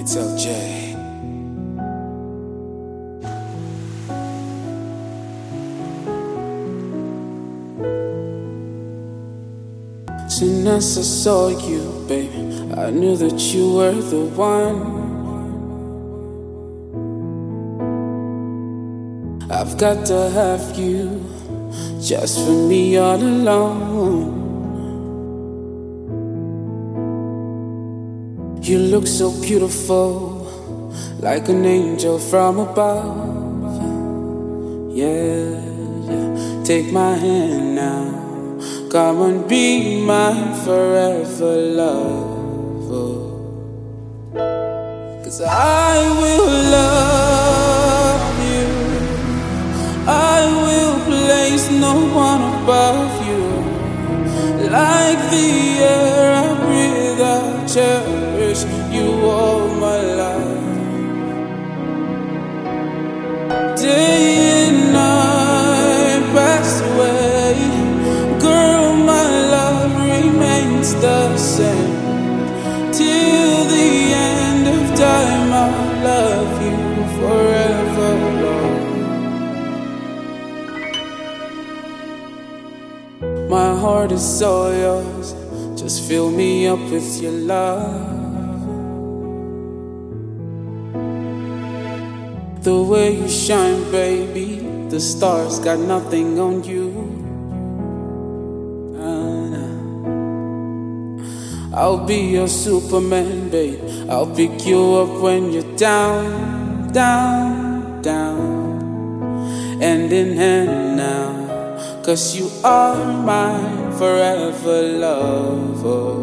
It's LJ. Soon as I saw you, baby, I knew that you were the one. I've got to have you just for me all alone. You look so beautiful, like an angel from above. Yeah, yeah. Take my hand now, come and be my forever love. Cause I will love you, I will place no one above you. Like the air I breathe, I cherish you all my life. Day and night pass away, girl, my love remains the same. Till the end of time, I'll love you forever, Lord. My heart is all yours, just fill me up with your love. The way you shine, baby, the stars got nothing on you. I'll be your Superman, babe. I'll pick you up when you're down, down, down. Hand in hand now, cause you are my forever lover.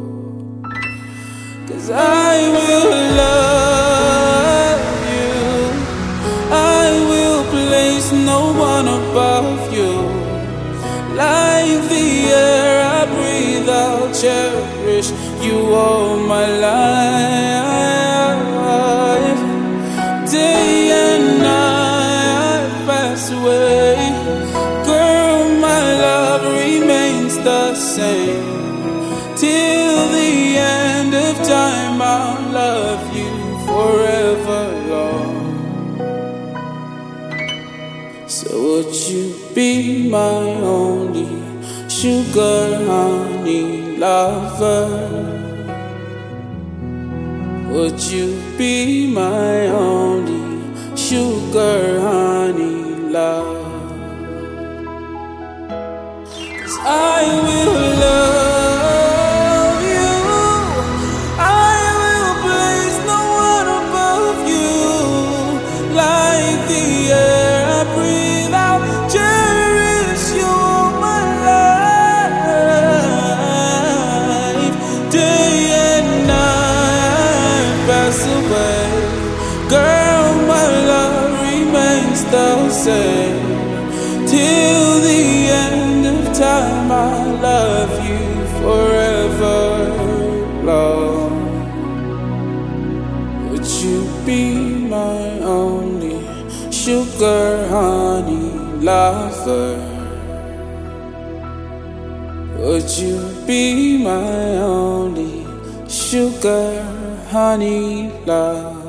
Cause I will love you, I will place no one above you. Like the air I breathe, I'll cherish you all my life. Day and night pass away, girl, my love remains the same. Till the end of time, I'll love you forever, Lord. So would you be my only sugar honey lover? Would you be my only sugar honey love? 'Cause I will love you, I will place no one above you. Like the air I breathe, I'll cherish you all my life. Day and night pass away, girl, my love remains the same. Till the end of time, I'll love you forever, Lord. Would you be my only sugar honey lover? Would you be my only sugar honey lover?